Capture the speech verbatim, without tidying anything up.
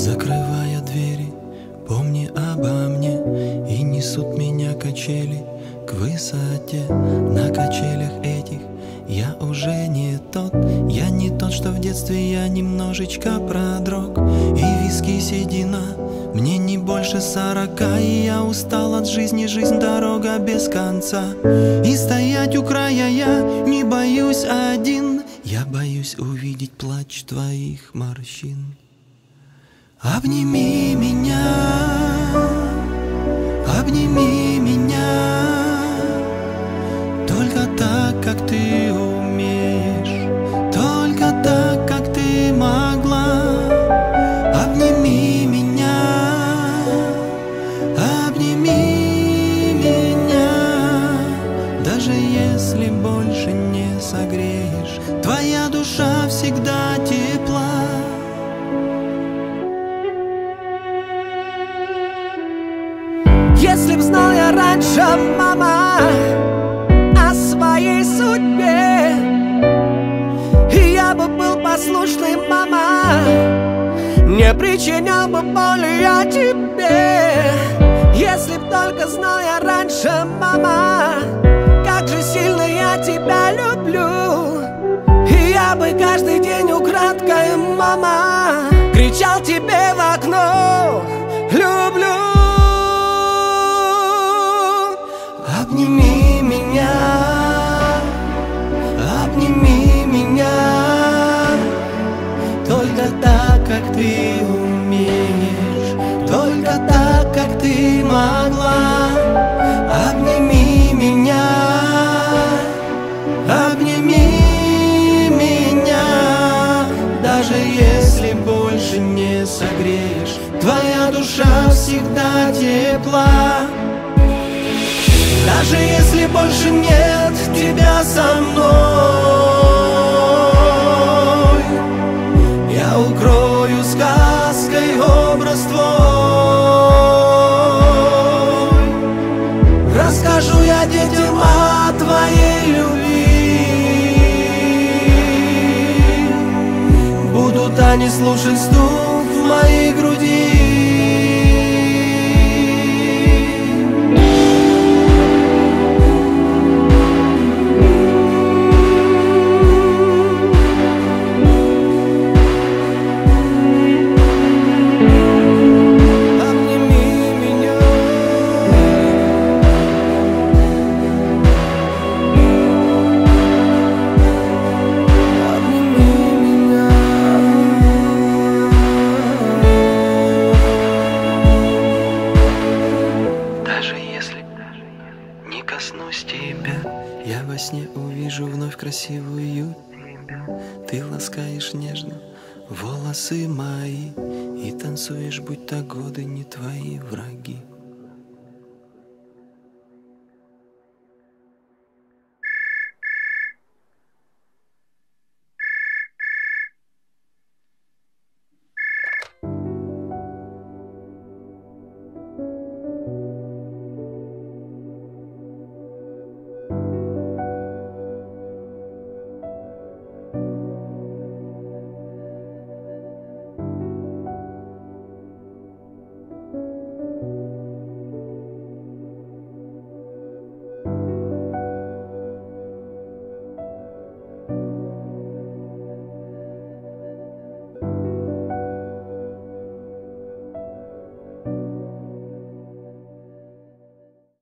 Закрывая двери, помни обо мне, и несут меня качели к высоте. На качелях этих я уже не тот, я не тот, что в детстве, я немножечко продрог. И виски седина, мне не больше сорока, и я устал от жизни, жизнь дорога без конца. И стоять у края я не боюсь один, я боюсь увидеть плач твоих морщин. Обними меня, обними меня, только так, как ты умеешь, только так, как ты могла. Обними меня, обними меня, даже если больше не согреешь, твоя душа всегда тепла. Если б знал я раньше, мама, о своей судьбе, и я бы был послушный, мама, не причинял бы боли я тебе. Если б только знал я раньше, мама, как же сильно я тебя люблю, и я бы каждый день украдкой, мама, кричал тебе в окно: люблю. Обними меня, обними меня, только так, как ты умеешь, только так, как ты могла. Обними меня, обними меня, даже если больше не согреешь, твоя душа всегда тепла. Даже если больше нет тебя со мной, я укрою сказкой образ твой. Расскажу я детям о твоей любви, будут они слушать стук в моей груди. Коснусь тебя, я во сне увижу вновь красивую тебя. Ты ласкаешь нежно волосы мои и танцуешь, будто годы не твои враги.